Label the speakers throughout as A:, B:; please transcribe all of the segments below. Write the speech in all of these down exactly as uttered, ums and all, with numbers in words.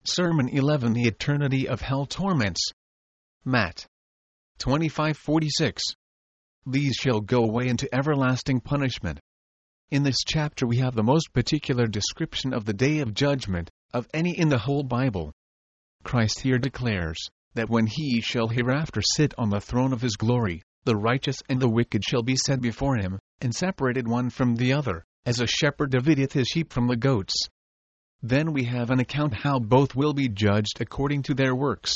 A: Sermon eleven, The Eternity of Hell Torments. Matt. twenty-five forty-six. These shall go away into everlasting punishment. In this chapter we have the most particular description of the day of judgment, of any in the whole Bible. Christ here declares, that when he shall hereafter sit on the throne of his glory, the righteous and the wicked shall be set before him, and separated one from the other, as a shepherd divideth his sheep from the goats. Then we have an account how both will be judged according to their works.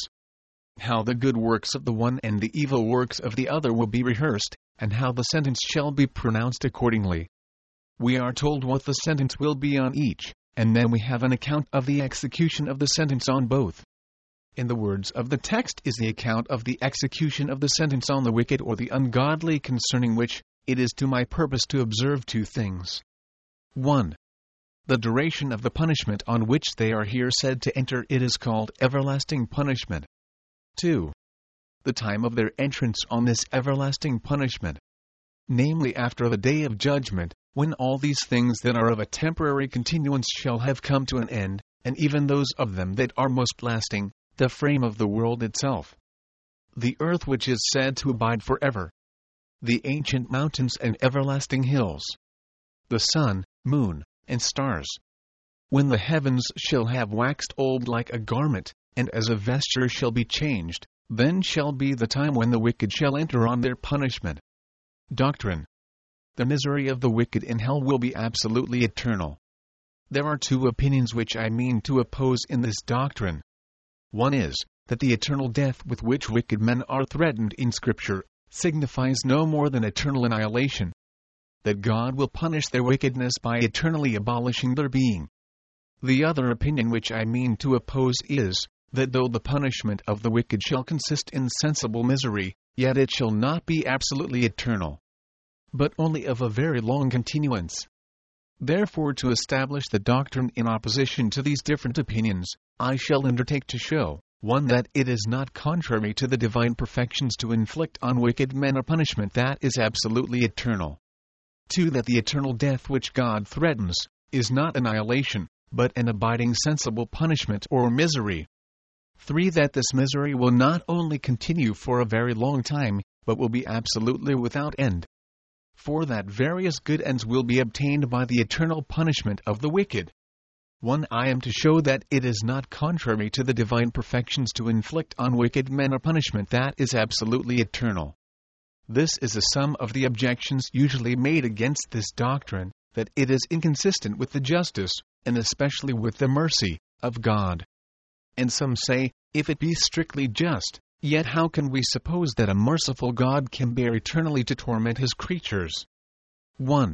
A: How the good works of the one and the evil works of the other will be rehearsed, and how the sentence shall be pronounced accordingly. We are told what the sentence will be on each, and then we have an account of the execution of the sentence on both. In the words of the text is the account of the execution of the sentence on the wicked or the ungodly, concerning which it is to my purpose to observe two things. one. The duration of the punishment on which they are here said to enter, it is called everlasting punishment. two. The time of their entrance on this everlasting punishment. Namely, after the day of judgment, when all these things that are of a temporary continuance shall have come to an end, and even those of them that are most lasting, the frame of the world itself. The earth which is said to abide forever. The ancient mountains and everlasting hills. The sun, moon, and stars. When the heavens shall have waxed old like a garment, and as a vesture shall be changed, then shall be the time when the wicked shall enter on their punishment. Doctrine. The misery of the wicked in hell will be absolutely eternal. There are two opinions which I mean to oppose in this doctrine. One is, that the eternal death with which wicked men are threatened in Scripture signifies no more than eternal annihilation. That God will punish their wickedness by eternally abolishing their being. The other opinion which I mean to oppose is, that though the punishment of the wicked shall consist in sensible misery, yet it shall not be absolutely eternal, but only of a very long continuance. Therefore, to establish the doctrine in opposition to these different opinions, I shall undertake to show, one, that it is not contrary to the divine perfections to inflict on wicked men a punishment that is absolutely eternal. two. That the eternal death which God threatens is not annihilation, but an abiding sensible punishment or misery. three. That this misery will not only continue for a very long time, but will be absolutely without end. four. That various good ends will be obtained by the eternal punishment of the wicked. one. I am to show that it is not contrary to the divine perfections to inflict on wicked men a punishment that is absolutely eternal. This is a sum of the objections usually made against this doctrine, that it is inconsistent with the justice, and especially with the mercy, of God. And some say, if it be strictly just, yet how can we suppose that a merciful God can bear eternally to torment his creatures? one.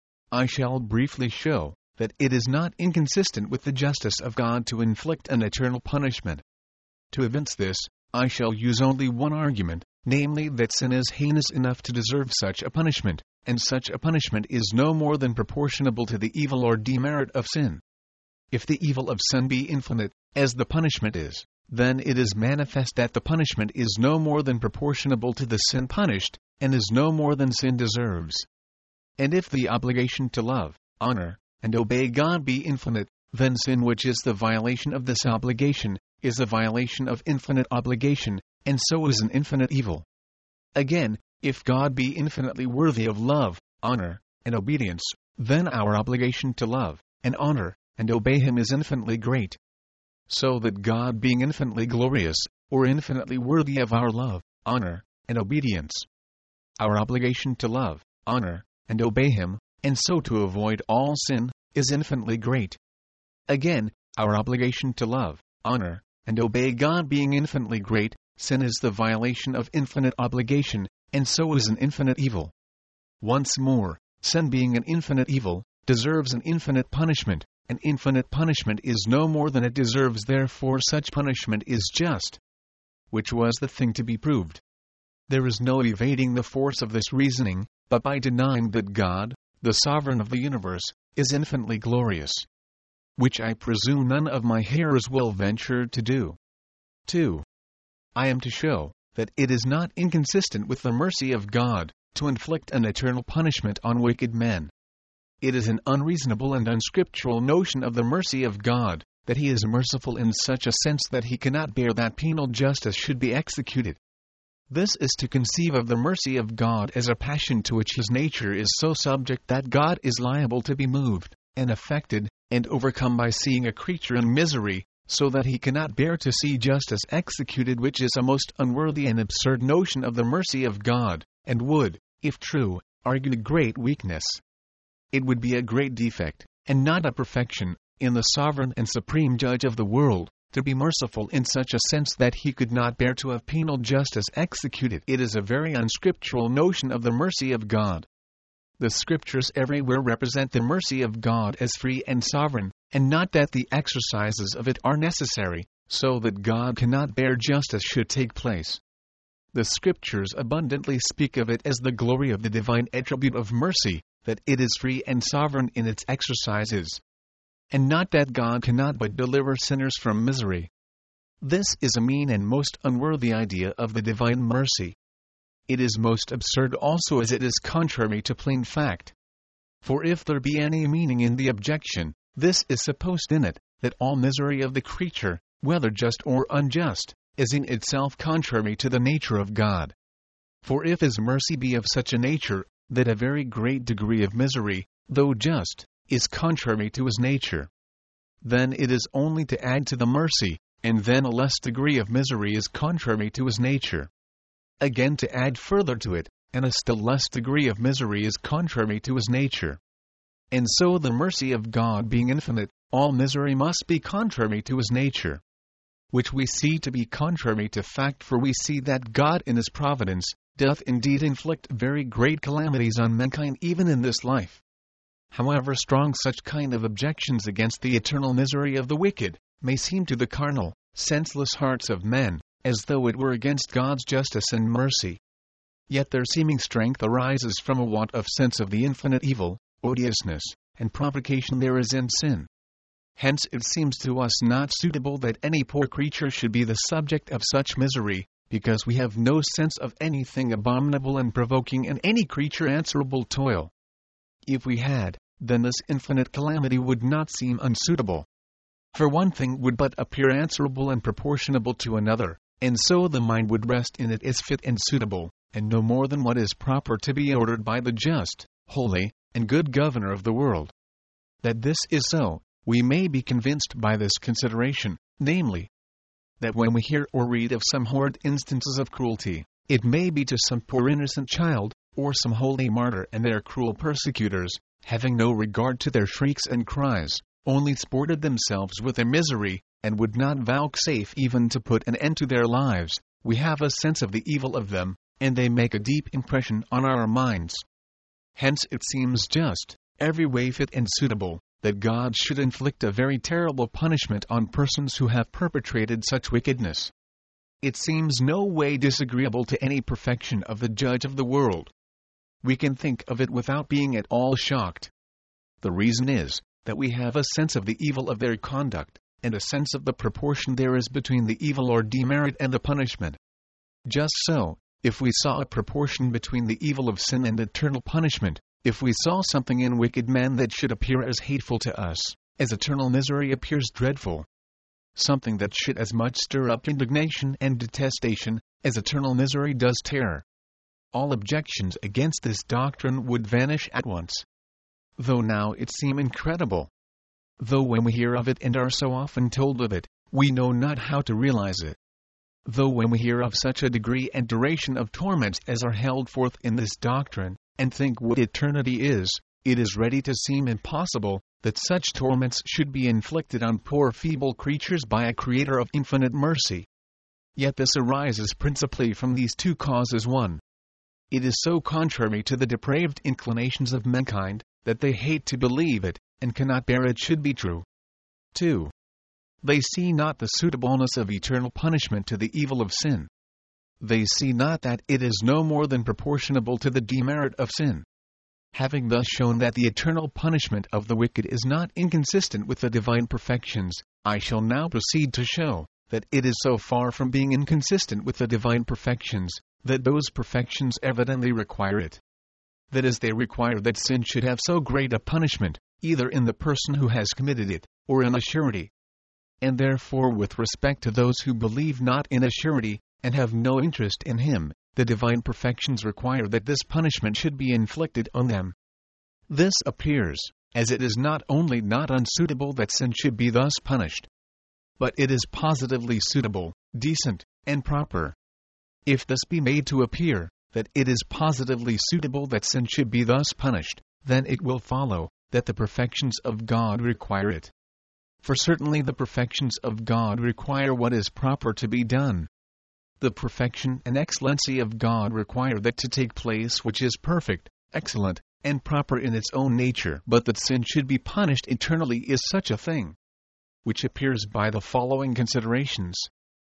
A: I shall briefly show, that it is not inconsistent with the justice of God to inflict an eternal punishment. To evince this, I shall use only one argument, namely that sin is heinous enough to deserve such a punishment, and such a punishment is no more than proportionable to the evil or demerit of sin. If the evil of sin be infinite, as the punishment is, then it is manifest that the punishment is no more than proportionable to the sin punished, and is no more than sin deserves. And if the obligation to love, honor, and obey God be infinite, then sin which is the violation of this obligation, is a violation of infinite obligation, and so is an infinite evil. Again, if God be infinitely worthy of love, honor, and obedience, then our obligation to love, and honor, and obey him is infinitely great. So that God being infinitely glorious, or infinitely worthy of our love, honor, and obedience, our obligation to love, honor, and obey him, and so to avoid all sin, is infinitely great. Again, our obligation to love, honor, and obey God being infinitely great, sin is the violation of infinite obligation, and so is an infinite evil. Once more, sin being an infinite evil, deserves an infinite punishment. An infinite punishment is no more than it deserves, therefore such punishment is just. Which was the thing to be proved. There is no evading the force of this reasoning, but by denying that God, the sovereign of the universe, is infinitely glorious. Which I presume none of my hearers will venture to do. two. I am to show, that it is not inconsistent with the mercy of God, to inflict an eternal punishment on wicked men. It is an unreasonable and unscriptural notion of the mercy of God, that he is merciful in such a sense that he cannot bear that penal justice should be executed. This is to conceive of the mercy of God as a passion to which his nature is so subject that God is liable to be moved, and affected, and overcome by seeing a creature in misery, so that he cannot bear to see justice executed, which is a most unworthy and absurd notion of the mercy of God, and would, if true, argue a great weakness. It would be a great defect, and not a perfection, in the sovereign and supreme judge of the world, to be merciful in such a sense that he could not bear to have penal justice executed. It is a very unscriptural notion of the mercy of God. The Scriptures everywhere represent the mercy of God as free and sovereign, and not that the exercises of it are necessary, so that God cannot bear justice should take place. The Scriptures abundantly speak of it as the glory of the divine attribute of mercy, that it is free and sovereign in its exercises, and not that God cannot but deliver sinners from misery. This is a mean and most unworthy idea of the divine mercy. It is most absurd also, as it is contrary to plain fact. For if there be any meaning in the objection, this is supposed in it, that all misery of the creature, whether just or unjust, is in itself contrary to the nature of God. For if his mercy be of such a nature, that a very great degree of misery, though just, is contrary to his nature, then it is only to add to the mercy, and then a less degree of misery is contrary to his nature. Again to add further to it, and a still less degree of misery is contrary to his nature. And so the mercy of God being infinite, all misery must be contrary to his nature, which we see to be contrary to fact, for we see that God in his providence doth indeed inflict very great calamities on mankind even in this life. However strong such kind of objections against the eternal misery of the wicked may seem to the carnal, senseless hearts of men, as though it were against God's justice and mercy, yet their seeming strength arises from a want of sense of the infinite evil, odiousness, and provocation there is in sin. Hence it seems to us not suitable that any poor creature should be the subject of such misery, because we have no sense of anything abominable and provoking in any creature answerable toil. If we had, then this infinite calamity would not seem unsuitable. For one thing would but appear answerable and proportionable to another, and so the mind would rest in it as fit and suitable, and no more than what is proper to be ordered by the just, holy, and good governor of the world. That this is so, we may be convinced by this consideration, namely, that when we hear or read of some horrid instances of cruelty, it may be to some poor innocent child, or some holy martyr, and their cruel persecutors, having no regard to their shrieks and cries, only sported themselves with their misery, and would not vouchsafe even to put an end to their lives, we have a sense of the evil of them, and they make a deep impression on our minds. Hence it seems just, every way fit and suitable, that God should inflict a very terrible punishment on persons who have perpetrated such wickedness. It seems no way disagreeable to any perfection of the Judge of the world. We can think of it without being at all shocked. The reason is, that we have a sense of the evil of their conduct, and a sense of the proportion there is between the evil or demerit and the punishment. Just so, if we saw a proportion between the evil of sin and eternal punishment, if we saw something in wicked men that should appear as hateful to us, as eternal misery appears dreadful, something that should as much stir up indignation and detestation, as eternal misery does terror, all objections against this doctrine would vanish at once. Though now it seem incredible, though when we hear of it and are so often told of it, we know not how to realize it, though when we hear of such a degree and duration of torments as are held forth in this doctrine, and think what eternity is, it is ready to seem impossible that such torments should be inflicted on poor feeble creatures by a Creator of infinite mercy. Yet this arises principally from these two causes. One, it is so contrary to the depraved inclinations of mankind, that they hate to believe it, and cannot bear it should be true. Two, they see not the suitableness of eternal punishment to the evil of sin. They see not that it is no more than proportionable to the demerit of sin. Having thus shown that the eternal punishment of the wicked is not inconsistent with the divine perfections, I shall now proceed to show that it is so far from being inconsistent with the divine perfections, that those perfections evidently require it. That is, they require that sin should have so great a punishment, either in the person who has committed it, or in a surety. And therefore with respect to those who believe not in a surety, and have no interest in him, the divine perfections require that this punishment should be inflicted on them. This appears, as it is not only not unsuitable that sin should be thus punished, but it is positively suitable, decent, and proper. If this be made to appear, that it is positively suitable that sin should be thus punished, then it will follow, that the perfections of God require it. For certainly the perfections of God require what is proper to be done. The perfection and excellency of God require that to take place which is perfect, excellent, and proper in its own nature, but that sin should be punished eternally is such a thing, which appears by the following considerations.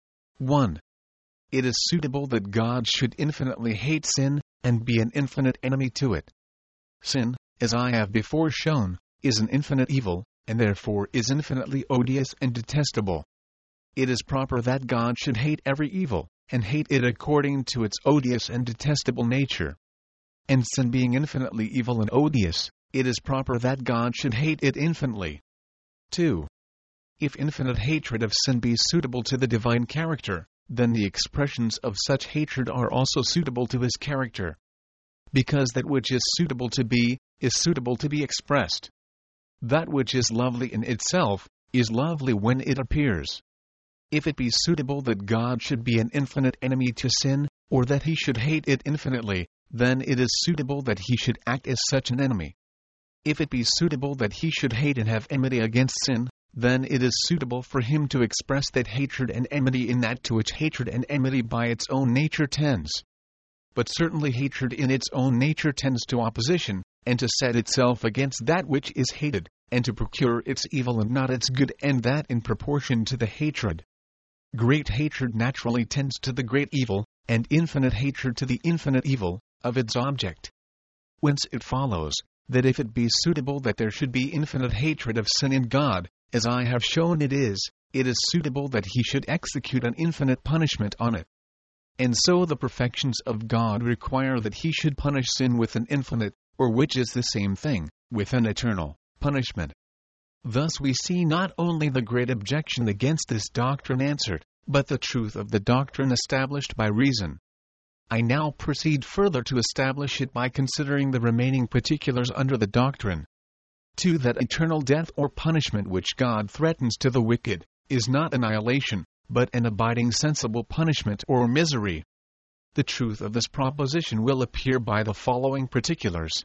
A: one. It is suitable that God should infinitely hate sin, and be an infinite enemy to it. Sin, as I have before shown, is an infinite evil, and therefore is infinitely odious and detestable. It is proper that God should hate every evil, and hate it according to its odious and detestable nature. And sin being infinitely evil and odious, it is proper that God should hate it infinitely. two. If infinite hatred of sin be suitable to the divine character, then the expressions of such hatred are also suitable to his character. Because that which is suitable to be, is suitable to be expressed. That which is lovely in itself, is lovely when it appears. If it be suitable that God should be an infinite enemy to sin, or that he should hate it infinitely, then it is suitable that he should act as such an enemy. If it be suitable that he should hate and have enmity against sin, then it is suitable for him to express that hatred and enmity in that to which hatred and enmity by its own nature tends. But certainly hatred in its own nature tends to opposition, and to set itself against that which is hated, and to procure its evil and not its good, and that in proportion to the hatred. Great hatred naturally tends to the great evil, and infinite hatred to the infinite evil, of its object. Whence it follows, that if it be suitable that there should be infinite hatred of sin in God, as I have shown it is, it is suitable that he should execute an infinite punishment on it. And so the perfections of God require that he should punish sin with an infinite, or which is the same thing, with an eternal, punishment. Thus we see not only the great objection against this doctrine answered, but the truth of the doctrine established by reason. I now proceed further to establish it by considering the remaining particulars under the doctrine. two. That eternal death or punishment which God threatens to the wicked, is not annihilation, but an abiding sensible punishment or misery. The truth of this proposition will appear by the following particulars.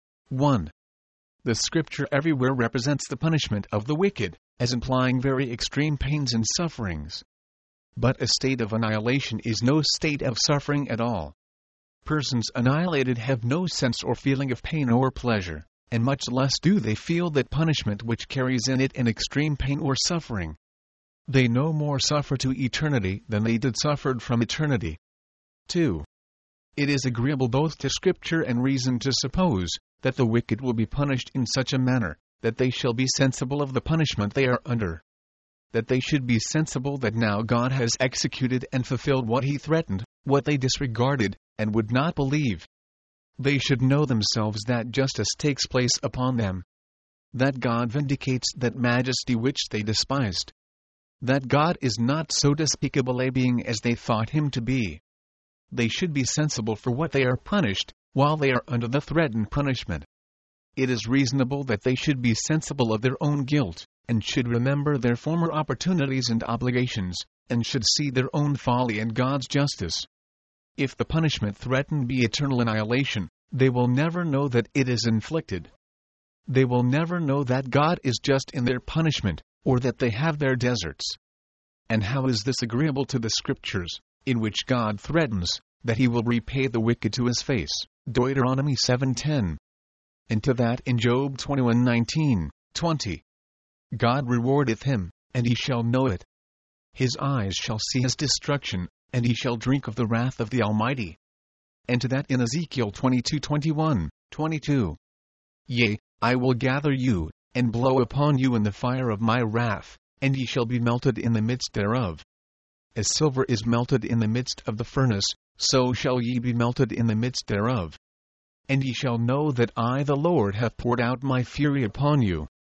A: one. The Scripture everywhere represents the punishment of the wicked, as implying very extreme pains and sufferings. But a state of annihilation is no state of suffering at all. Persons annihilated have no sense or feeling of pain or pleasure, and much less do they feel that punishment which carries in it an extreme pain or suffering. They no more suffer to eternity than they did suffered from eternity. two. It is agreeable both to Scripture and reason to suppose that the wicked will be punished in such a manner, that they shall be sensible of the punishment they are under. That they should be sensible that now God has executed and fulfilled what he threatened, what they disregarded, and would not believe. They should know themselves that justice takes place upon them. That God vindicates that majesty which they despised. That God is not so despicable a being as they thought him to be. They should be sensible for what they are punished, while they are under the threatened punishment. It is reasonable that they should be sensible of their own guilt, and should remember their former opportunities and obligations, and should see their own folly and God's justice. If the punishment threatened be eternal annihilation, they will never know that it is inflicted. They will never know that God is just in their punishment, or that they have their deserts. And how is this agreeable to the Scriptures, in which God threatens that he will repay the wicked to his face, Deuteronomy seven ten, and to that in Job twenty-one nineteen, twenty. God rewardeth him, and he shall know it. His eyes shall see his destruction, and he shall drink of the wrath of the Almighty. And to that in Ezekiel twenty-two twenty-one, twenty-two. Yea, I will gather you, and blow upon you in the fire of my wrath, and ye shall be melted in the midst thereof. As silver is melted in the midst of the furnace, so shall ye be melted in the midst thereof. And ye shall know that I the Lord have poured out my fury upon you.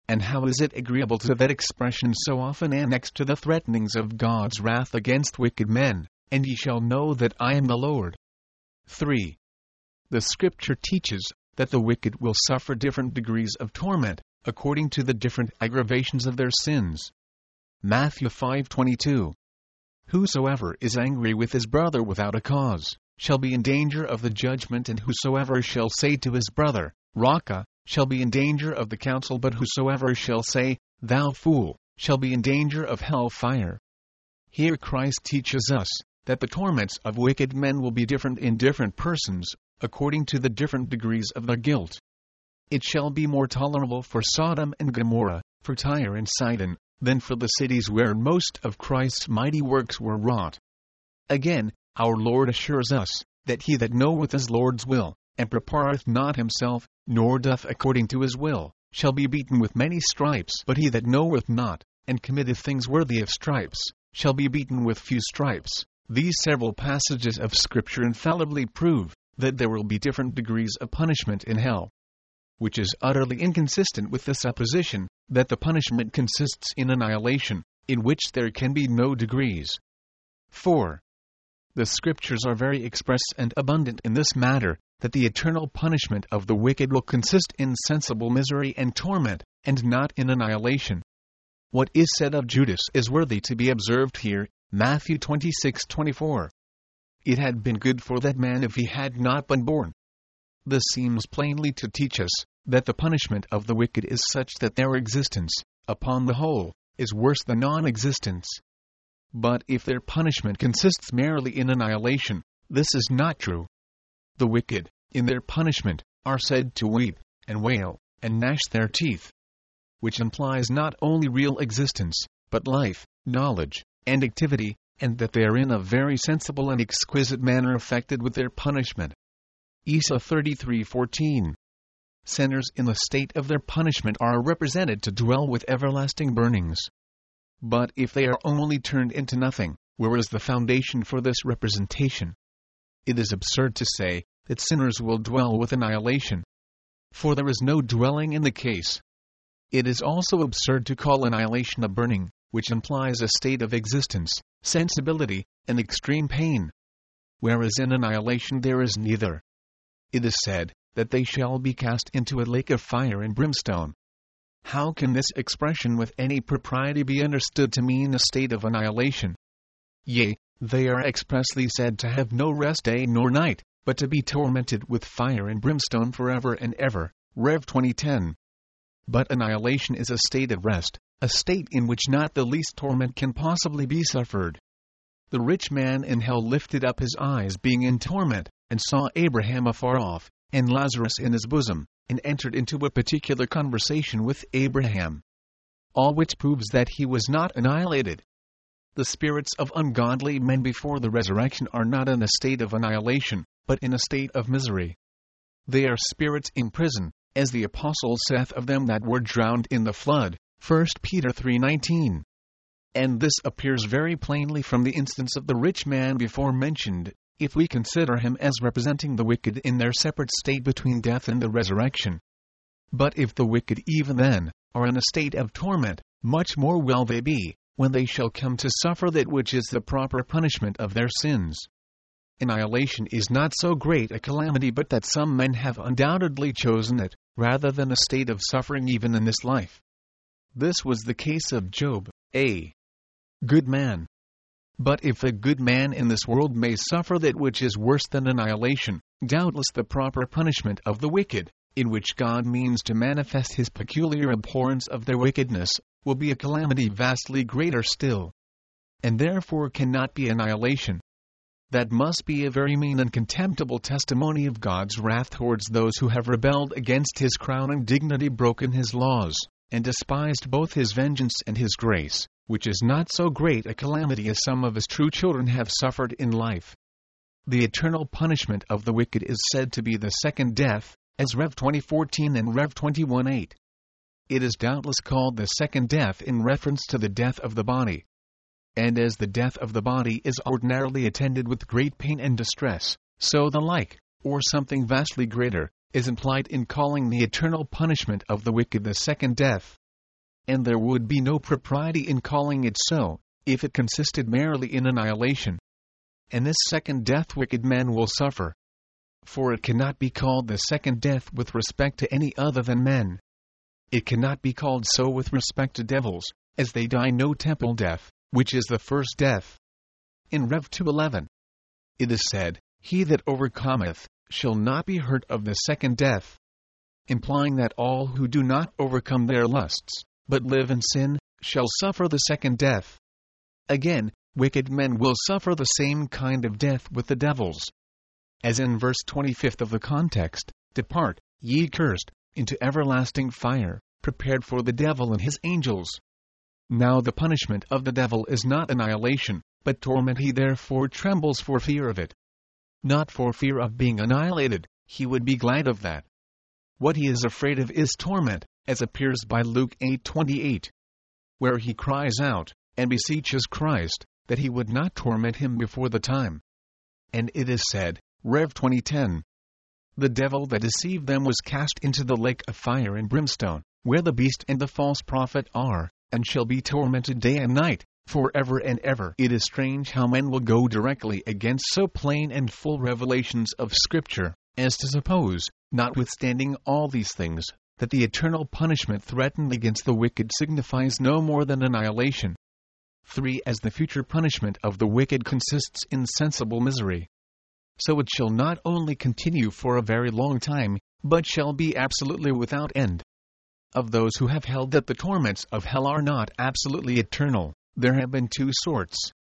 A: And how is it agreeable to that expression so often annexed to the threatenings of God's wrath against wicked men, and ye shall know that I am the Lord? three. The Scripture teaches that the wicked will suffer different degrees of torment, according to the different aggravations of their sins. Matthew five twenty-two. Whosoever is angry with his brother without a cause, shall be in danger of the judgment, and whosoever shall say to his brother, Raca, shall be in danger of the council, but whosoever shall say, Thou fool, shall be in danger of hell fire. Here Christ teaches us that the torments of wicked men will be different in different persons, according to the different degrees of their guilt. It shall be more tolerable for Sodom and Gomorrah, for Tyre and Sidon, than for the cities where most of Christ's mighty works were wrought. Again, our Lord assures us that he that knoweth his Lord's will, and prepareth not himself, nor doth according to his will, shall be beaten with many stripes. But he that knoweth not, and committeth things worthy of stripes, shall be beaten with few stripes. These several passages of Scripture infallibly prove that there will be different degrees of punishment in hell, which is utterly inconsistent with the supposition that the punishment consists in annihilation, in which there can be no degrees. four. The Scriptures are very express and abundant in this matter, that the eternal punishment of the wicked will consist in sensible misery and torment, and not in annihilation. What is said of Judas is worthy to be observed here, Matthew twenty-six twenty-four. It had been good for that man if he had not been born. This seems plainly to teach us that the punishment of the wicked is such that their existence, upon the whole, is worse than non-existence. But if their punishment consists merely in annihilation, this is not true. The wicked, in their punishment, are said to weep, and wail, and gnash their teeth, which implies not only real existence, but life, knowledge, and activity, and that they are in a very sensible and exquisite manner affected with their punishment. Isa thirty-three fourteen. Sinners in the state of their punishment are represented to dwell with everlasting burnings. But if they are only turned into nothing, where is the foundation for this representation? It is absurd to say that sinners will dwell with annihilation, for there is no dwelling in the case. It is also absurd to call annihilation a burning, which implies a state of existence, sensibility, and extreme pain, whereas in annihilation there is neither. It is said that they shall be cast into a lake of fire and brimstone. How can this expression with any propriety be understood to mean a state of annihilation? Yea, they are expressly said to have no rest day nor night, but to be tormented with fire and brimstone forever and ever. Rev twenty ten. But annihilation is a state of rest, a state in which not the least torment can possibly be suffered. The rich man in hell lifted up his eyes being in torment, and saw Abraham afar off, and Lazarus in his bosom, and entered into a particular conversation with Abraham. All which proves that he was not annihilated. The spirits of ungodly men before the resurrection are not in a state of annihilation, but in a state of misery. They are spirits in prison, as the apostle saith of them that were drowned in the flood, First Peter three nineteen. And this appears very plainly from the instance of the rich man before mentioned, if we consider him as representing the wicked in their separate state between death and the resurrection. But if the wicked even then are in a state of torment, much more will they be, when they shall come to suffer that which is the proper punishment of their sins. Annihilation is not so great a calamity but that some men have undoubtedly chosen it, rather than a state of suffering even in this life. This was the case of Job, a good man. But if a good man in this world may suffer that which is worse than annihilation, doubtless the proper punishment of the wicked, in which God means to manifest his peculiar abhorrence of their wickedness, will be a calamity vastly greater still, and therefore cannot be annihilation. That must be a very mean and contemptible testimony of God's wrath towards those who have rebelled against his crowning dignity, broken his laws, and despised both his vengeance and his grace, which is not so great a calamity as some of his true children have suffered in life. The eternal punishment of the wicked is said to be the second death, as Rev twenty fourteen and Rev twenty-one eight. It is doubtless called the second death in reference to the death of the body. And as the death of the body is ordinarily attended with great pain and distress, so the like, or something vastly greater, is implied in calling the eternal punishment of the wicked the second death. and there would be no propriety in calling it so, if it consisted merely in annihilation. And this second death wicked men will suffer. For it cannot be called the second death with respect to any other than men. It cannot be called so with respect to devils, as they die no temporal death, which is the first death. In Rev two eleven, it is said, "He that overcometh shall not be hurt of the second death," implying that all who do not overcome their lusts, but live in sin, shall suffer the second death. Again, wicked men will suffer the same kind of death with the devils. As in verse twenty-five of the context, "Depart, ye cursed, into everlasting fire, prepared for the devil and his angels." Now the punishment of the devil is not annihilation, but torment. He therefore trembles for fear of it. Not for fear of being annihilated, he would be glad of that. What he is afraid of is torment, as appears by Luke eight twenty-eight, where he cries out, and beseeches Christ, that he would not torment him before the time. And it is said, Rev twenty ten, "The devil that deceived them was cast into the lake of fire and brimstone, where the beast and the false prophet are, and shall be tormented day and night, forever and ever." It is strange how men will go directly against so plain and full revelations of Scripture, as to suppose, notwithstanding all these things, that the eternal punishment threatened against the wicked signifies no more than annihilation. three As the future punishment of the wicked consists in sensible misery, so it shall not only continue for a very long time, but shall be absolutely without end. Of those who have held that the torments of hell are not absolutely eternal, there have been two sorts.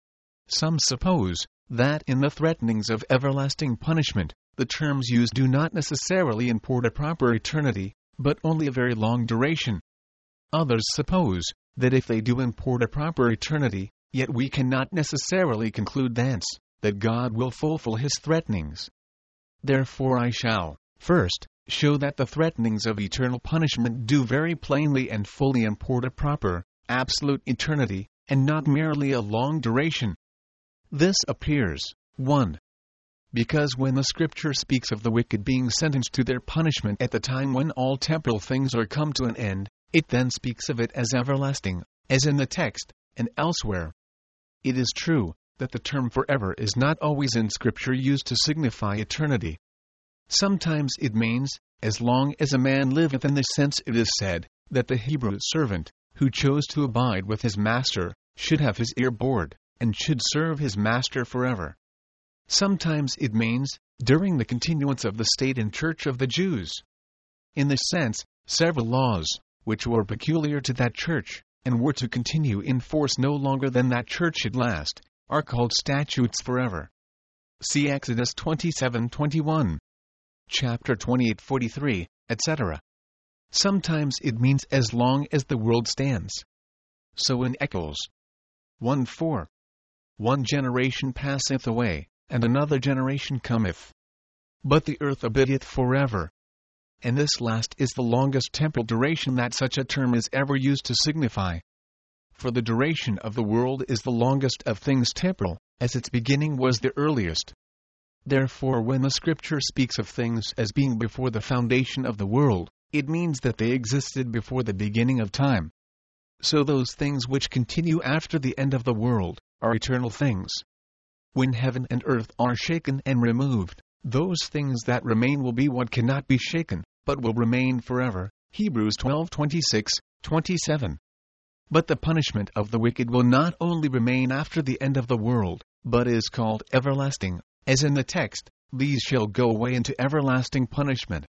A: Some suppose that in the threatenings of everlasting punishment, the terms used do not necessarily import a proper eternity, but only a very long duration. Others suppose that if they do import a proper eternity, yet we cannot necessarily conclude thence that God will fulfill his threatenings. Therefore I shall, first, show that the threatenings of eternal punishment do very plainly and fully import a proper, absolute eternity, and not merely a long duration. This appears, one Because when the Scripture speaks of the wicked being sentenced to their punishment at the time when all temporal things are come to an end, it then speaks of it as everlasting, as in the text, and elsewhere. It is true that the term forever is not always in Scripture used to signify eternity. Sometimes it means, as long as a man liveth. In this sense it is said, that the Hebrew servant, who chose to abide with his master, should have his ear bored, and should serve his master forever. Sometimes it means, during the continuance of the state and church of the Jews. In this sense, several laws, which were peculiar to that church, and were to continue in force no longer than that church should last, are called statutes forever. See Exodus twenty-seven twenty-one, chapter twenty-eight forty-three, et cetera. Sometimes it means as long as the world stands. So in Eccles one four, "One generation passeth away, and another generation cometh. But the earth abideth forever." And this last is the longest temporal duration that such a term is ever used to signify. For the duration of the world is the longest of things temporal, as its beginning was the earliest. Therefore when the Scripture speaks of things as being before the foundation of the world, it means that they existed before the beginning of time. So those things which continue after the end of the world are eternal things. When heaven and earth are shaken and removed, those things that remain will be what cannot be shaken, but will remain forever. Hebrews twelve twenty-six, twenty-seven. But the punishment of the wicked will not only remain after the end of the world, but is called everlasting, as in the text, "These shall go away into everlasting punishment."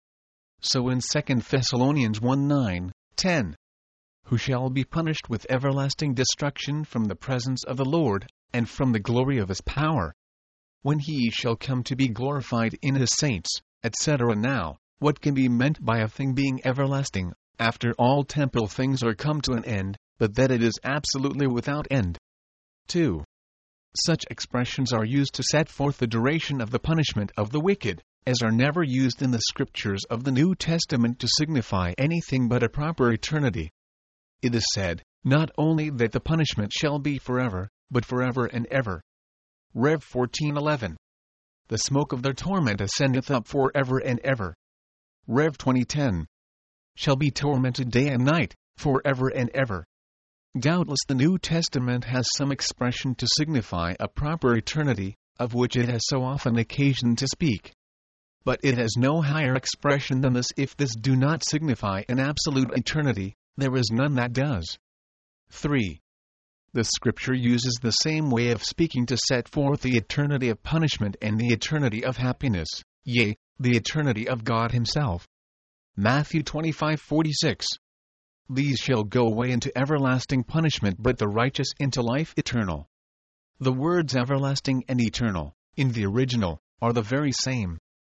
A: So in Second Thessalonians one nine, ten, "Who shall be punished with everlasting destruction from the presence of the Lord, and from the glory of his power, when he shall come to be glorified in his saints," et cetera. Now, what can be meant by a thing being everlasting, after all temporal things are come to an end, but that it is absolutely without end? two. Such expressions are used to set forth the duration of the punishment of the wicked, as are never used in the Scriptures of the New Testament to signify anything but a proper eternity. It is said, not only that the punishment shall be forever, but forever and ever. Rev fourteen eleven. "The smoke of their torment ascendeth up forever and ever." Rev twenty ten. "Shall be tormented day and night, forever and ever. Doubtless the New Testament has some expression to signify a proper eternity, of which it has so often occasion to speak. But it has no higher expression than this. If this do not signify an absolute eternity, there is none that does. three. The Scripture uses the same way of speaking to set forth the eternity of punishment and the eternity of happiness, yea, the eternity of God Himself. Matthew twenty-five forty-six. These shall go away into everlasting punishment, but the righteous into life eternal. The words everlasting and eternal, in the original, are the very same.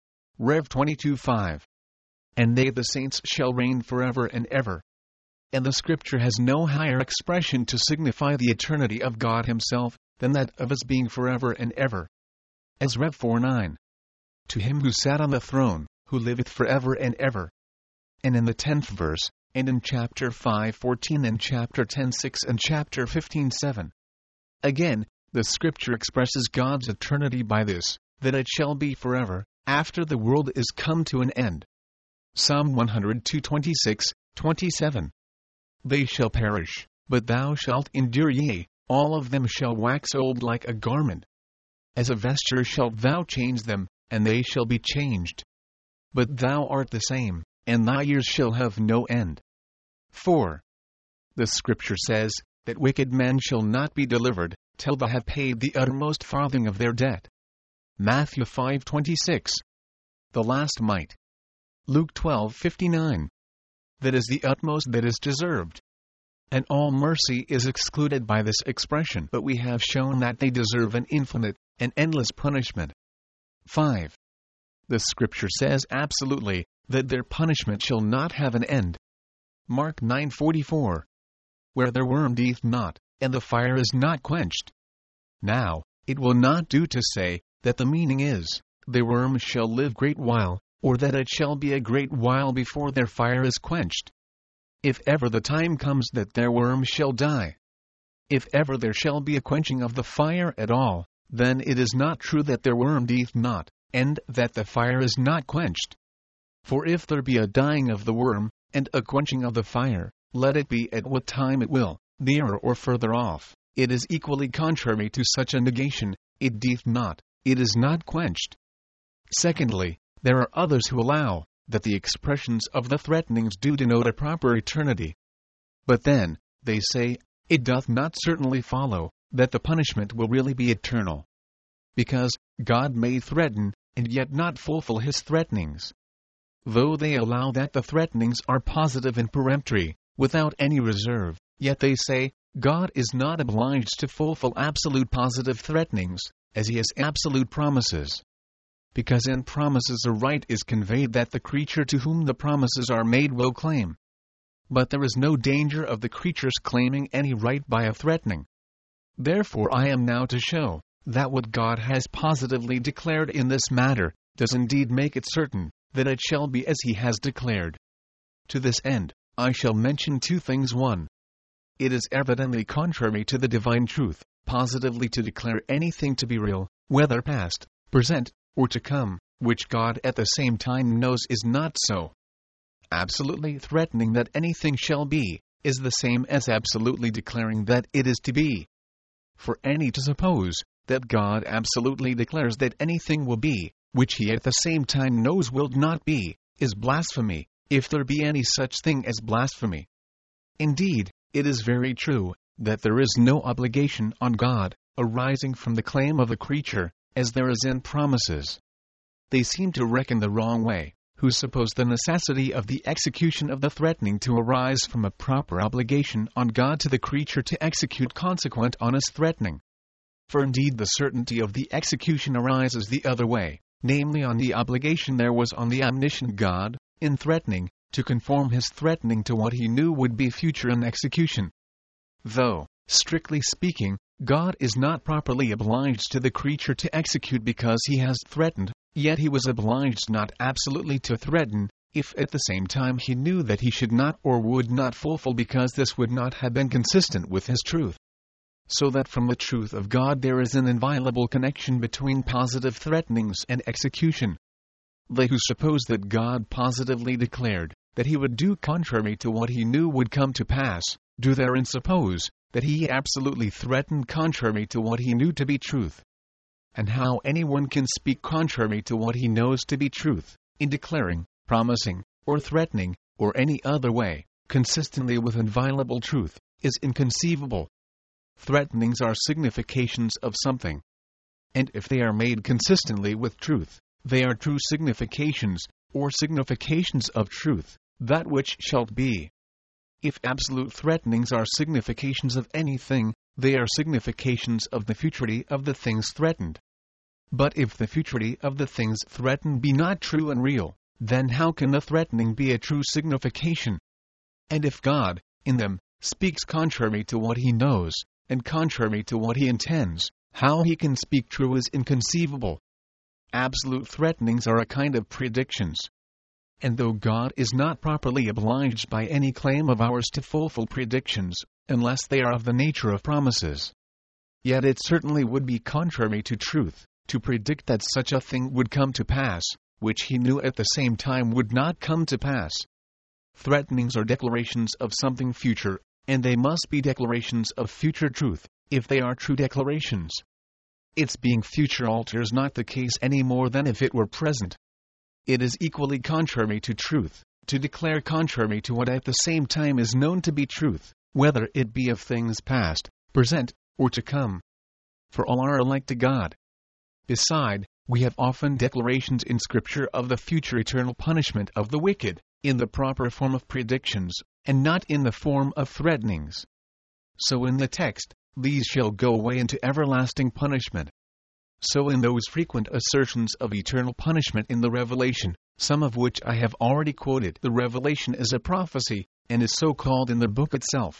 A: Rev twenty-two five. And they the saints shall reign forever and ever. And the Scripture has no higher expression to signify the eternity of God Himself, than that of His being forever and ever. As Rev four nine. To Him who sat on the throne, who liveth forever and ever. And in the tenth verse, and in chapter five fourteen and chapter ten six and chapter fifteen seven. Again, the Scripture expresses God's eternity by this, that it shall be forever, after the world is come to an end. Psalm one oh two twenty-six, twenty-seven. They shall perish, but thou shalt endure, yea, all of them shall wax old like a garment. As a vesture shalt thou change them, and they shall be changed. But thou art the same, and thy years shall have no end. four. The Scripture says, that wicked men shall not be delivered, till they have paid the uttermost farthing of their debt. Matthew five twenty-six. The last mite. Luke twelve fifty-nine. That is the utmost that is deserved. And all mercy is excluded by this expression, but we have shown that they deserve an infinite and endless punishment. five. The Scripture says absolutely, that their punishment shall not have an end. Mark nine forty-four. Where their worm dieth not, and the fire is not quenched. Now, it will not do to say, that the meaning is, the worm shall live great while, or that it shall be a great while before their fire is quenched. If ever the time comes that their worm shall die, if ever there shall be a quenching of the fire at all, then it is not true that their worm dieth not, and that the fire is not quenched. For if there be a dying of the worm, and a quenching of the fire, let it be at what time it will, nearer or further off, it is equally contrary to such a negation, it dieth not, it is not quenched. Secondly, there are others who allow, that the expressions of the threatenings do denote a proper eternity. But then, they say, it doth not certainly follow, that the punishment will really be eternal. Because, God may threaten, and yet not fulfill His threatenings. Though they allow that the threatenings are positive and peremptory, without any reserve, yet they say, God is not obliged to fulfill absolute positive threatenings, as He has absolute promises. Because in promises a right is conveyed that the creature to whom the promises are made will claim. But there is no danger of the creature's claiming any right by a threatening. Therefore I am now to show, that what God has positively declared in this matter, does indeed make it certain, that it shall be as He has declared. To this end, I shall mention two things. One, it is evidently contrary to the divine truth, positively to declare anything to be real, whether past, present, or to come, which God at the same time knows is not so. Absolutely threatening that anything shall be, is the same as absolutely declaring that it is to be. For any to suppose, that God absolutely declares that anything will be, which He at the same time knows will not be, is blasphemy, if there be any such thing as blasphemy. Indeed, it is very true, that there is no obligation on God, arising from the claim of the creature, as there is in promises. They seem to reckon the wrong way, who suppose the necessity of the execution of the threatening to arise from a proper obligation on God to the creature to execute consequent on His threatening. For indeed the certainty of the execution arises the other way, namely on the obligation there was on the omniscient God, in threatening, to conform His threatening to what He knew would be future in execution. Though, strictly speaking, God is not properly obliged to the creature to execute because He has threatened, yet He was obliged not absolutely to threaten, if at the same time He knew that He should not or would not fulfill, because this would not have been consistent with His truth. So that from the truth of God there is an inviolable connection between positive threatenings and execution. They who suppose that God positively declared, that he would do contrary to what he knew would come to pass, do therein suppose that he absolutely threatened contrary to what he knew to be truth. And how anyone can speak contrary to what he knows to be truth, in declaring, promising, or threatening, or any other way, consistently with inviolable truth, is inconceivable. Threatenings are significations of something. And if they are made consistently with truth, they are true significations, or significations of truth, that which shall be. If absolute threatenings are significations of anything, they are significations of the futurity of the things threatened. But if the futurity of the things threatened be not true and real, then how can the threatening be a true signification? And if God, in them, speaks contrary to what he knows, and contrary to what he intends, how he can speak true is inconceivable. Absolute threatenings are a kind of predictions. And though God is not properly obliged by any claim of ours to fulfill predictions, unless they are of the nature of promises, yet it certainly would be contrary to truth to predict that such a thing would come to pass, which he knew at the same time would not come to pass. Threatenings are declarations of something future, and they must be declarations of future truth, if they are true declarations. Its being future alters not the case any more than if it were present. It is equally contrary to truth to declare contrary to what at the same time is known to be truth, whether it be of things past, present, or to come. For all are alike to God. Beside, we have often declarations in Scripture of the future eternal punishment of the wicked, in the proper form of predictions, and not in the form of threatenings. So in the text, these shall go away into everlasting punishment. So in those frequent assertions of eternal punishment in the Revelation, some of which I have already quoted, the Revelation is a prophecy, and is so called in the book itself.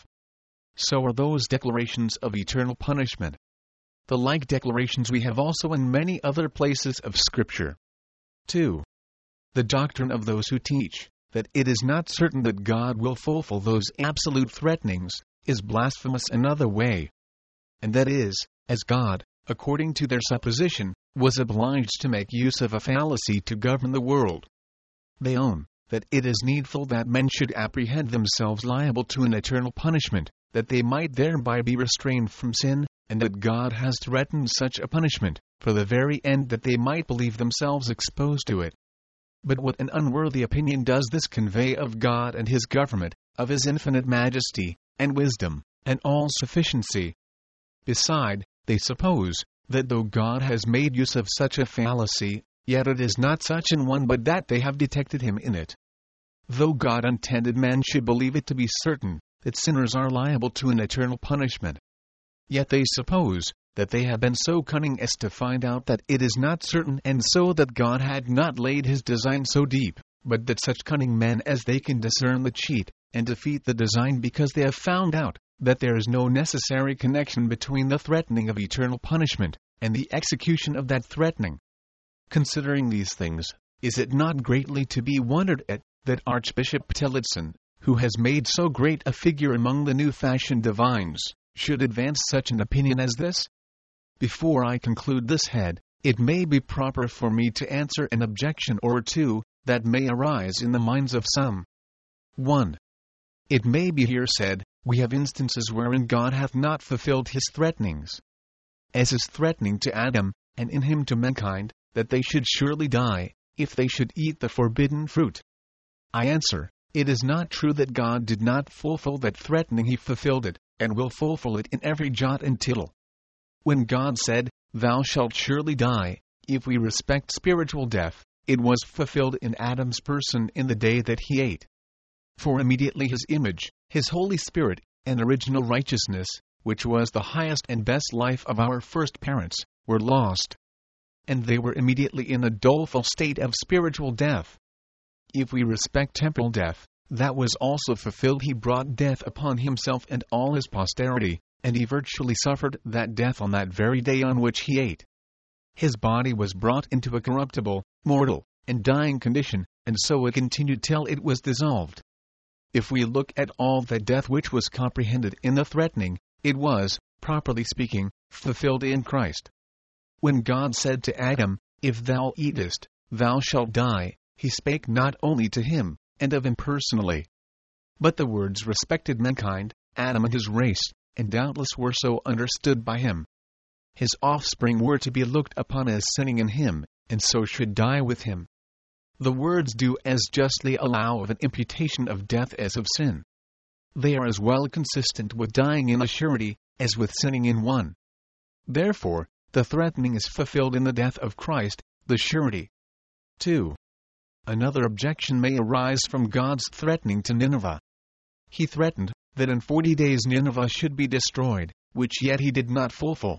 A: So are those declarations of eternal punishment. The like declarations we have also in many other places of Scripture. two. The doctrine of those who teach that it is not certain that God will fulfill those absolute threatenings is blasphemous another way. And that is, as God, according to their supposition, was obliged to make use of a fallacy to govern the world. They own that it is needful that men should apprehend themselves liable to an eternal punishment, that they might thereby be restrained from sin, and that God has threatened such a punishment, for the very end that they might believe themselves exposed to it. But what an unworthy opinion does this convey of God and his government, of his infinite majesty, and wisdom, and all-sufficiency? Beside, they suppose that though God has made use of such a fallacy, yet it is not such an one but that they have detected him in it. Though God intended man should believe it to be certain that sinners are liable to an eternal punishment, yet they suppose that they have been so cunning as to find out that it is not certain, and so that God had not laid his design so deep, but that such cunning men as they can discern the cheat, and defeat the design because they have found out that there is no necessary connection between the threatening of eternal punishment and the execution of that threatening. Considering these things, is it not greatly to be wondered at that Archbishop Tillotson, who has made so great a figure among the new-fashioned divines, should advance such an opinion as this? Before I conclude this head, it may be proper for me to answer an objection or two that may arise in the minds of some. one. It may be here said, we have instances wherein God hath not fulfilled his threatenings, as his threatening to Adam, and in him to mankind, that they should surely die, if they should eat the forbidden fruit. I answer, it is not true that God did not fulfill that threatening. He fulfilled it, and will fulfill it in every jot and tittle. When God said, thou shalt surely die, if we respect spiritual death, it was fulfilled in Adam's person in the day that he ate. For immediately his image, his Holy Spirit, and original righteousness, which was the highest and best life of our first parents, were lost. And they were immediately in a doleful state of spiritual death. If we respect temporal death, that was also fulfilled. He brought death upon himself and all his posterity, and he virtually suffered that death on that very day on which he ate. His body was brought into a corruptible, mortal, and dying condition, and so it continued till it was dissolved. If we look at all that death which was comprehended in the threatening, it was, properly speaking, fulfilled in Christ. When God said to Adam, if thou eatest, thou shalt die, he spake not only to him, and of him personally. But the words respected mankind, Adam and his race, and doubtless were so understood by him. His offspring were to be looked upon as sinning in him, and so should die with him. The words do as justly allow of an imputation of death as of sin. They are as well consistent with dying in a surety, as with sinning in one. Therefore, the threatening is fulfilled in the death of Christ, the surety. two. Another objection may arise from God's threatening to Nineveh. He threatened that in forty days Nineveh should be destroyed, which yet he did not fulfill.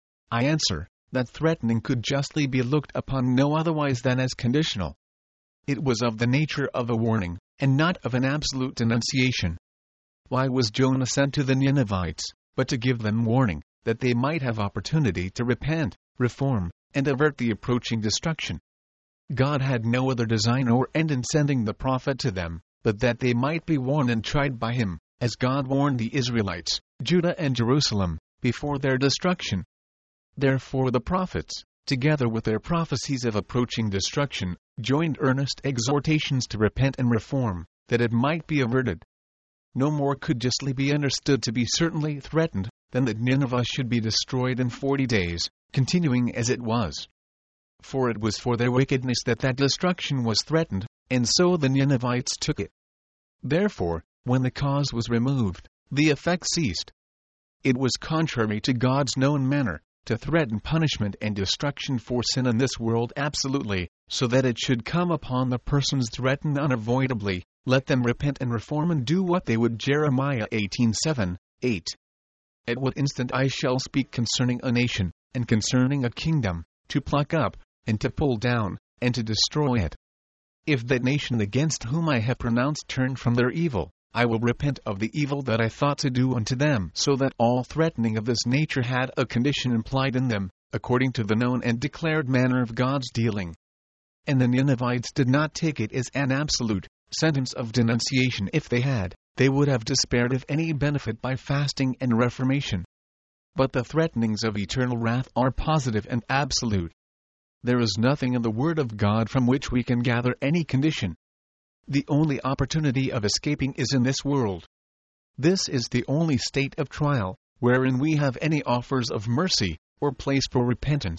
A: I answer, that threatening could justly be looked upon no otherwise than as conditional. It was of the nature of a warning, and not of an absolute denunciation. Why was Jonah sent to the Ninevites, but to give them warning, that they might have opportunity to repent, reform, and avert the approaching destruction? God had no other design or end in sending the prophet to them, but that they might be warned and tried by him, as God warned the Israelites, Judah and Jerusalem, before their destruction. Therefore the prophets, together with their prophecies of approaching destruction, joined earnest exhortations to repent and reform, that it might be averted. No more could justly be understood to be certainly threatened, than that Nineveh should be destroyed in forty days, continuing as it was. For it was for their wickedness that that destruction was threatened, and so the Ninevites took it. Therefore, when the cause was removed, the effect ceased. It was contrary to God's known manner, to threaten punishment and destruction for sin in this world absolutely, so that it should come upon the persons threatened unavoidably, let them repent and reform and do what they would. Jeremiah eighteen seven, eight. At what instant I shall speak concerning a nation, and concerning a kingdom, to pluck up, and to pull down, and to destroy it. If that nation against whom I have pronounced turn from their evil, I will repent of the evil that I thought to do unto them. So that all threatening of this nature had a condition implied in them, according to the known and declared manner of God's dealing. And the Ninevites did not take it as an absolute sentence of denunciation. If they had, they would have despaired of any benefit by fasting and reformation. But the threatenings of eternal wrath are positive and absolute. There is nothing in the Word of God from which we can gather any condition. The only opportunity of escaping is in this world. This is the only state of trial, wherein we have any offers of mercy, or place for repentance.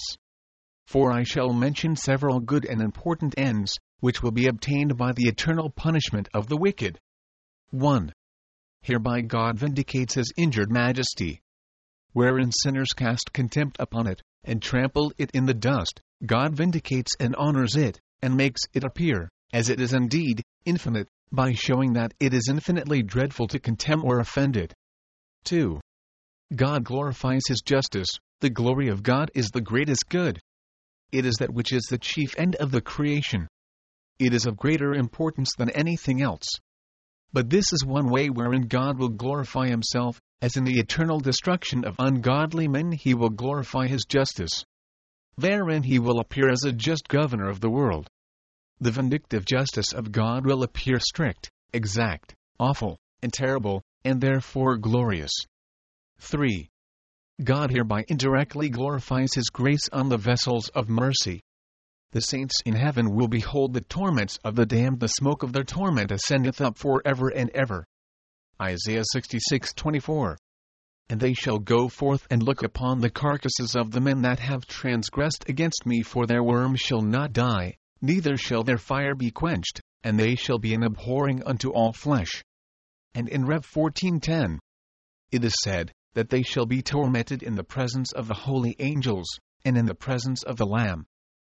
A: For I shall mention several good and important ends, which will be obtained by the eternal punishment of the wicked. one. Hereby God vindicates his injured majesty. Wherein sinners cast contempt upon it, and trample it in the dust, God vindicates and honors it, and makes it appear, as it is indeed, infinite, by showing that it is infinitely dreadful to contemn or offend it. two. God glorifies his justice. The glory of God is the greatest good. It is that which is the chief end of the creation. It is of greater importance than anything else. But this is one way wherein God will glorify himself, as in the eternal destruction of ungodly men he will glorify his justice. Therein he will appear as a just governor of the world. The vindictive justice of God will appear strict, exact, awful, and terrible, and therefore glorious. three. God hereby indirectly glorifies his grace on the vessels of mercy. The saints in heaven will behold the torments of the damned. The smoke of their torment ascendeth up for ever and ever. Isaiah sixty-six twenty-four. And they shall go forth and look upon the carcasses of the men that have transgressed against me, for their worm shall not die, neither shall their fire be quenched, and they shall be an abhorring unto all flesh. And in Rev fourteen ten, it is said, that they shall be tormented in the presence of the holy angels, and in the presence of the Lamb.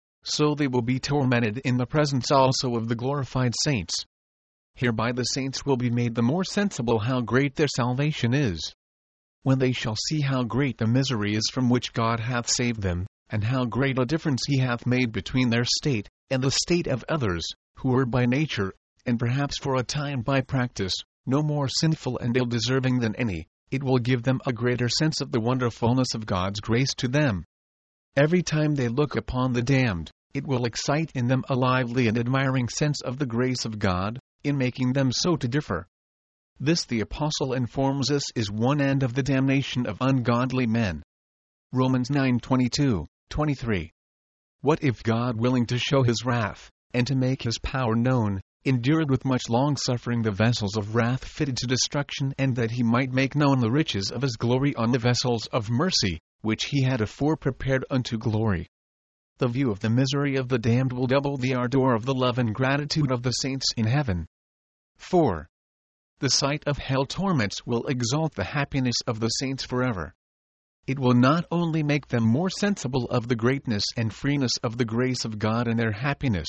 A: So they will be tormented in the presence also of the glorified saints. Hereby the saints will be made the more sensible how great their salvation is. When they shall see how great the misery is from which God hath saved them, and how great a difference he hath made between their state, and the state of others, who are by nature, and perhaps for a time by practice, no more sinful and ill-deserving than any, it will give them a greater sense of the wonderfulness of God's grace to them. Every time they look upon the damned, it will excite in them a lively and admiring sense of the grace of God, in making them so to differ. This, the apostle informs us, is one end of the damnation of ungodly men. Romans nine twenty-two, twenty-three. What if God, willing to show his wrath, and to make his power known, endured with much long-suffering the vessels of wrath fitted to destruction, and that he might make known the riches of his glory on the vessels of mercy, which he had afore prepared unto glory. The view of the misery of the damned will double the ardor of the love and gratitude of the saints in heaven. four. The sight of hell torments will exalt the happiness of the saints forever. It will not only make them more sensible of the greatness and freeness of the grace of God and their happiness,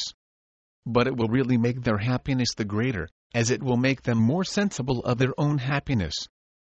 A: but it will really make their happiness the greater, as it will make them more sensible of their own happiness.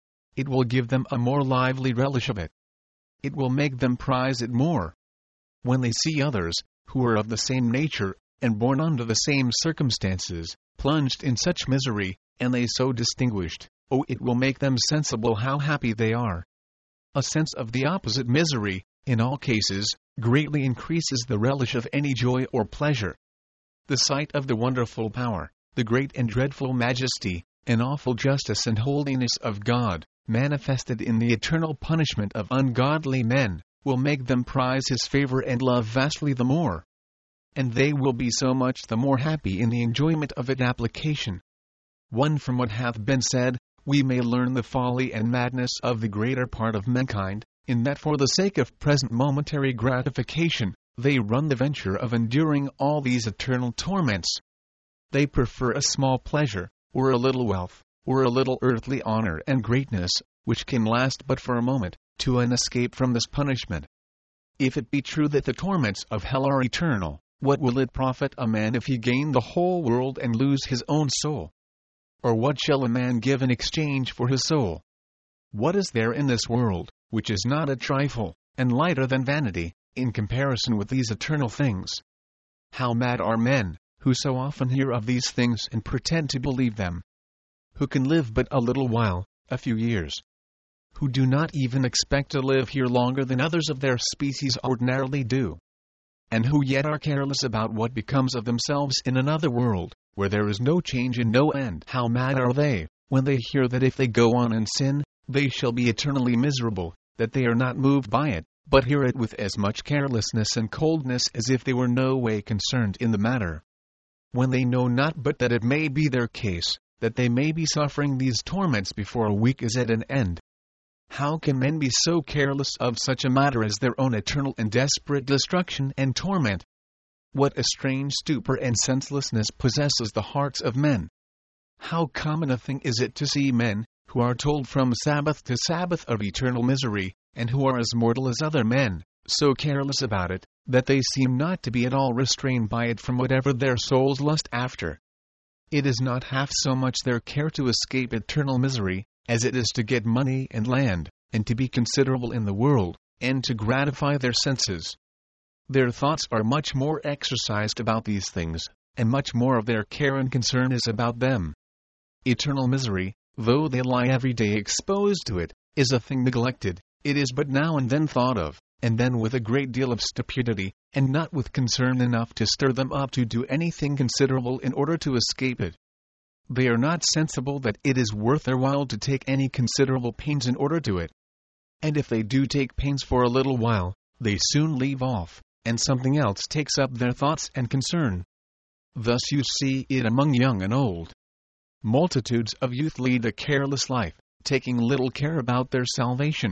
A: It will give them a more lively relish of it. It will make them prize it more. When they see others, who are of the same nature, and born under the same circumstances, plunged in such misery, and they so distinguished, oh, it will make them sensible how happy they are. A sense of the opposite misery, in all cases, greatly increases the relish of any joy or pleasure. The sight of the wonderful power, the great and dreadful majesty, and awful justice and holiness of God, manifested in the eternal punishment of ungodly men, will make them prize his favor and love vastly the more. And they will be so much the more happy in the enjoyment of its application. one. From what hath been said, we may learn the folly and madness of the greater part of mankind, in that for the sake of present momentary gratification, they run the venture of enduring all these eternal torments. They prefer a small pleasure, or a little wealth, or a little earthly honor and greatness, which can last but for a moment, to an escape from this punishment. If it be true that the torments of hell are eternal, what will it profit a man if he gain the whole world and lose his own soul? Or what shall a man give in exchange for his soul? What is there in this world, which is not a trifle, and lighter than vanity, in comparison with these eternal things? How mad are men, who so often hear of these things and pretend to believe them! Who can live but a little while, a few years. Who do not even expect to live here longer than others of their species ordinarily do. And who yet are careless about what becomes of themselves in another world, where there is no change and no end. How mad are they, when they hear that if they go on in sin, they shall be eternally miserable, that they are not moved by it, but hear it with as much carelessness and coldness as if they were no way concerned in the matter. When they know not but that it may be their case, that they may be suffering these torments before a week is at an end. How can men be so careless of such a matter as their own eternal and desperate destruction and torment? What a strange stupor and senselessness possesses the hearts of men! How common a thing is it to see men, who are told from Sabbath to Sabbath of eternal misery, and who are as mortal as other men, so careless about it, that they seem not to be at all restrained by it from whatever their souls lust after. It is not half so much their care to escape eternal misery, as it is to get money and land, and to be considerable in the world, and to gratify their senses. Their thoughts are much more exercised about these things, and much more of their care and concern is about them. Eternal misery, though they lie every day exposed to it, is a thing neglected. It is but now and then thought of, and then with a great deal of stupidity, and not with concern enough to stir them up to do anything considerable in order to escape it. They are not sensible that it is worth their while to take any considerable pains in order to it. And if they do take pains for a little while, they soon leave off, and something else takes up their thoughts and concern. Thus you see it among young and old. Multitudes of youth lead a careless life, taking little care about their salvation.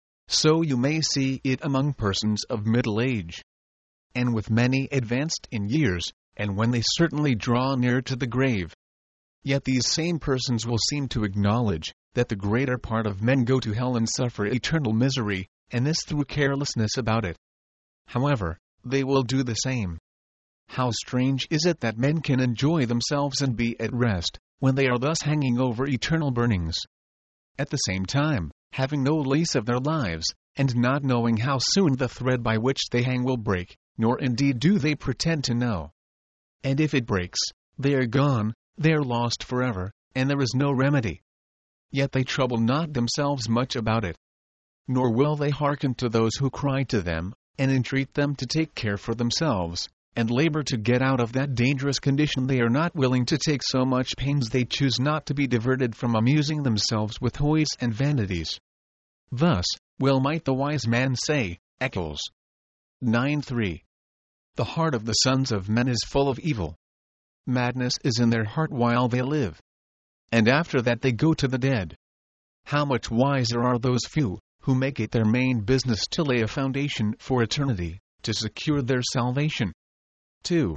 A: So you may see it among persons of middle age, and with many advanced in years, and when they certainly draw near to the grave. Yet these same persons will seem to acknowledge that the greater part of men go to hell and suffer eternal misery, and this through carelessness about it. However, they will do the same. How strange is it that men can enjoy themselves and be at rest, when they are thus hanging over eternal burnings. At the same time, having no lease of their lives, and not knowing how soon the thread by which they hang will break, nor indeed do they pretend to know. And if it breaks, they are gone, they are lost forever, and there is no remedy. Yet they trouble not themselves much about it. Nor will they hearken to those who cry to them, and entreat them to take care for themselves, and labor to get out of that dangerous condition. They are not willing to take so much pains. They choose not to be diverted from amusing themselves with toys and vanities. Thus, well might the wise man say, Eccles nine three. The heart of the sons of men is full of evil. madness is in their heart while they live. And after that they go to the dead. How much wiser are those few who make it their main business to lay a foundation for eternity, to secure their salvation. two.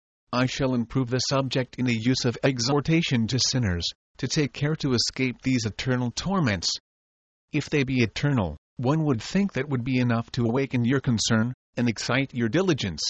A: I shall improve the subject in the use of exhortation to sinners, to take care to escape these eternal torments. If they be eternal, one would think that would be enough to awaken your concern, and excite your diligence.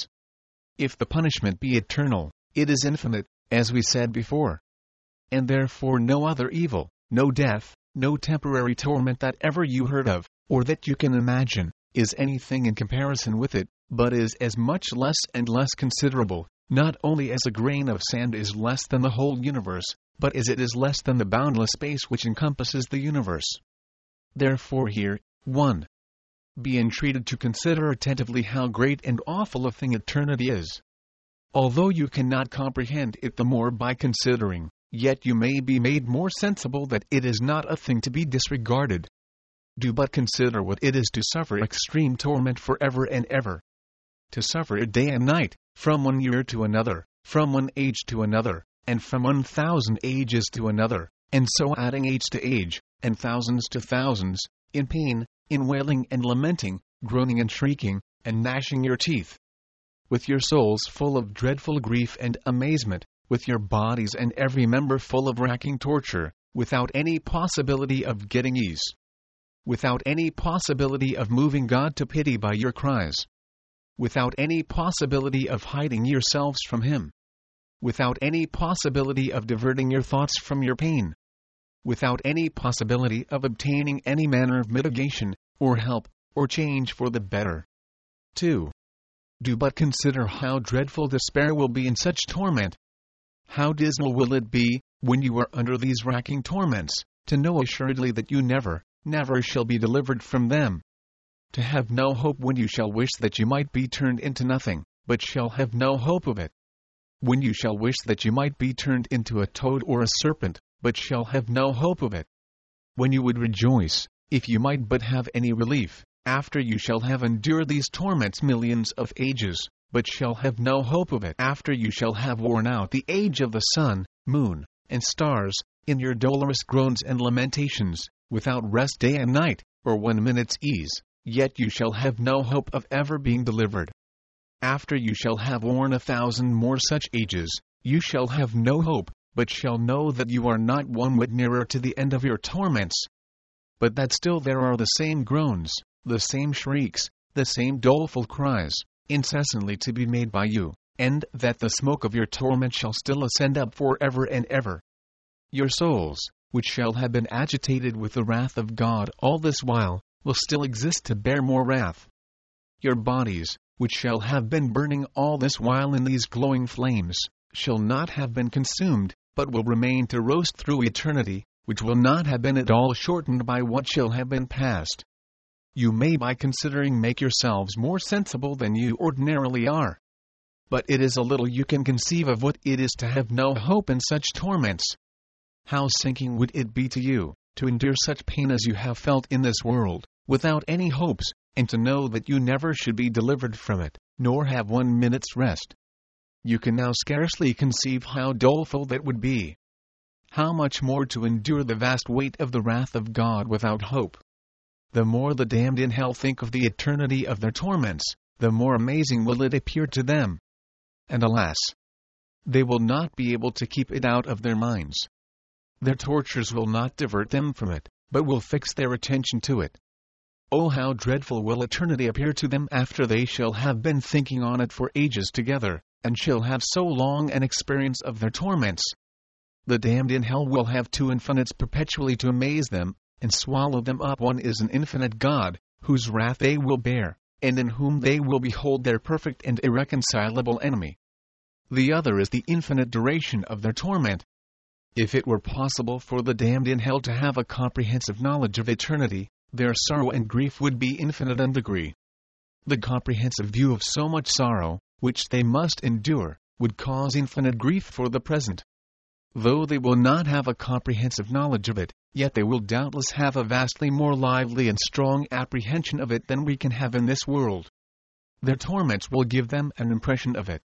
A: If the punishment be eternal, it is infinite, as we said before. And therefore no other evil, no death, no temporary torment that ever you heard of, or that you can imagine, is anything in comparison with it, but is as much less and less considerable, not only as a grain of sand is less than the whole universe, but as it is less than the boundless space which encompasses the universe. Therefore here, one. Be entreated to consider attentively how great and awful a thing eternity is. Although you cannot comprehend it the more by considering, yet you may be made more sensible that it is not a thing to be disregarded. Do but consider what it is to suffer extreme torment forever and ever. To suffer it day and night, from one year to another, from one age to another, and from one thousand ages to another, and so adding age to age, and thousands to thousands, in pain, in wailing and lamenting, groaning and shrieking, and gnashing your teeth. With your souls full of dreadful grief and amazement, with your bodies and every member full of racking torture, without any possibility of getting ease. Without any possibility of moving God to pity by your cries. Without any possibility of hiding yourselves from Him. Without any possibility of diverting your thoughts from your pain. Without any possibility of obtaining any manner of mitigation, or help, or change for the better. two. Do but consider how dreadful despair will be in such torment. How dismal will it be, when you are under these racking torments, to know assuredly that you never, never shall be delivered from them. To have no hope when you shall wish that you might be turned into nothing, but shall have no hope of it. When you shall wish that you might be turned into a toad or a serpent, but shall have no hope of it. When you would rejoice, if you might but have any relief, after you shall have endured these torments millions of ages, but shall have no hope of it after you shall have worn out the age of the sun, moon, and stars, in your dolorous groans and lamentations, without rest day and night, or one minute's ease, yet you shall have no hope of ever being delivered. After you shall have worn a thousand more such ages, you shall have no hope, but shall know that you are not one whit nearer to the end of your torments. But that still there are the same groans, the same shrieks, the same doleful cries, incessantly to be made by you, and that the smoke of your torment shall still ascend up for ever and ever. Your souls, which shall have been agitated with the wrath of God all this while, will still exist to bear more wrath. Your bodies, which shall have been burning all this while in these glowing flames, shall not have been consumed, but will remain to roast through eternity, which will not have been at all shortened by what shall have been past. You may by considering make yourselves more sensible than you ordinarily are. But it is a little you can conceive of what it is to have no hope in such torments. How sinking would it be to you, to endure such pain as you have felt in this world, without any hopes, and to know that you never should be delivered from it, nor have one minute's rest. You can now scarcely conceive how doleful that would be. How much more to endure the vast weight of the wrath of God without hope. The more the damned in hell think of the eternity of their torments, the more amazing will it appear to them. And alas, they will not be able to keep it out of their minds. Their tortures will not divert them from it, but will fix their attention to it. Oh, how dreadful will eternity appear to them after they shall have been thinking on it for ages together, and shall have so long an experience of their torments. The damned in hell will have two infinites perpetually to amaze them, and swallow them up. One is an infinite God, whose wrath they will bear, and in whom they will behold their perfect and irreconcilable enemy. The other is the infinite duration of their torment. If it were possible for the damned in hell to have a comprehensive knowledge of eternity, their sorrow and grief would be infinite in degree. The comprehensive view of so much sorrow, which they must endure, would cause infinite grief for the present. Though they will not have a comprehensive knowledge of it, yet they will doubtless have a vastly more lively and strong apprehension of it than we can have in this world. Their torments will give them an impression of it.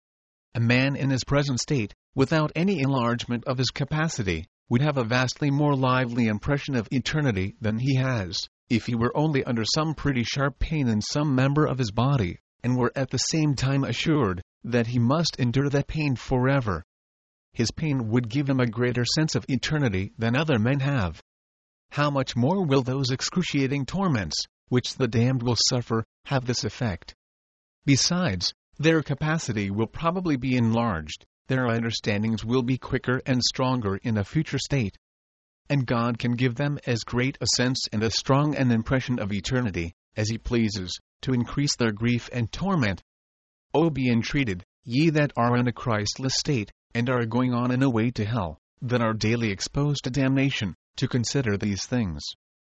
A: A man in his present state, without any enlargement of his capacity, would have a vastly more lively impression of eternity than he has, if he were only under some pretty sharp pain in some member of his body, and were at the same time assured that he must endure that pain forever. His pain would give him a greater sense of eternity than other men have. How much more will those excruciating torments, which the damned will suffer, have this effect? Besides, their capacity will probably be enlarged, their understandings will be quicker and stronger in a future state. And God can give them as great a sense and as strong an impression of eternity, as He pleases, to increase their grief and torment. O be entreated, ye that are in a Christless state, and are going on in a way to hell, that are daily exposed to damnation, to consider these things.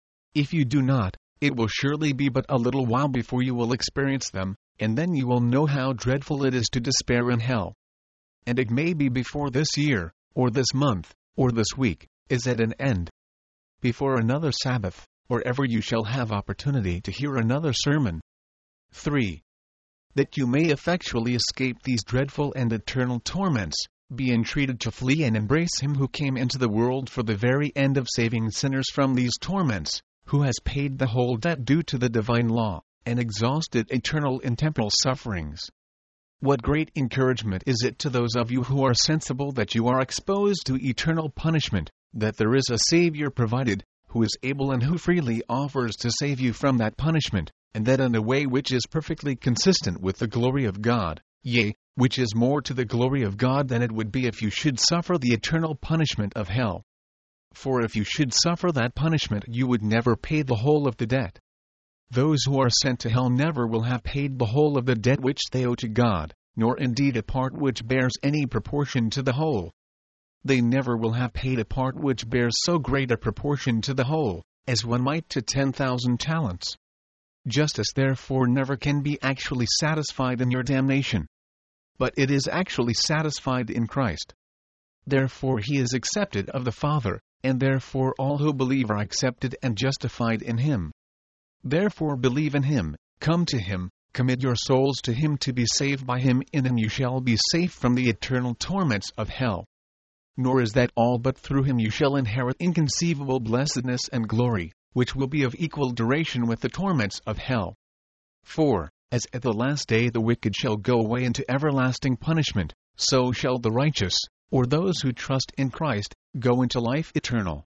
A: If you do not, it will surely be but a little while before you will experience them, and then you will know how dreadful it is to despair in hell. And it may be before this year, or this month, or this week, is at an end. Before another Sabbath, or ever you shall have opportunity to hear another sermon. three. That you may effectually escape these dreadful and eternal torments, be entreated to flee and embrace Him who came into the world for the very end of saving sinners from these torments, who has paid the whole debt due to the divine law, and exhausted eternal and temporal sufferings. What great encouragement is it to those of you who are sensible that you are exposed to eternal punishment, that there is a Savior provided, who is able and who freely offers to save you from that punishment, and that in a way which is perfectly consistent with the glory of God, yea, which is more to the glory of God than it would be if you should suffer the eternal punishment of hell. For if you should suffer that punishment, you would never pay the whole of the debt. Those who are sent to hell never will have paid the whole of the debt which they owe to God, nor indeed a part which bears any proportion to the whole. They never will have paid a part which bears so great a proportion to the whole, as one might to ten thousand talents. Justice therefore never can be actually satisfied in your damnation. But it is actually satisfied in Christ. Therefore He is accepted of the Father, and therefore all who believe are accepted and justified in Him. Therefore believe in Him, come to Him, commit your souls to Him to be saved by Him. In Him you shall be safe from the eternal torments of hell. Nor is that all, but through Him you shall inherit inconceivable blessedness and glory, which will be of equal duration with the torments of hell. four. As at the last day the wicked shall go away into everlasting punishment, so shall the righteous, or those who trust in Christ, go into life eternal.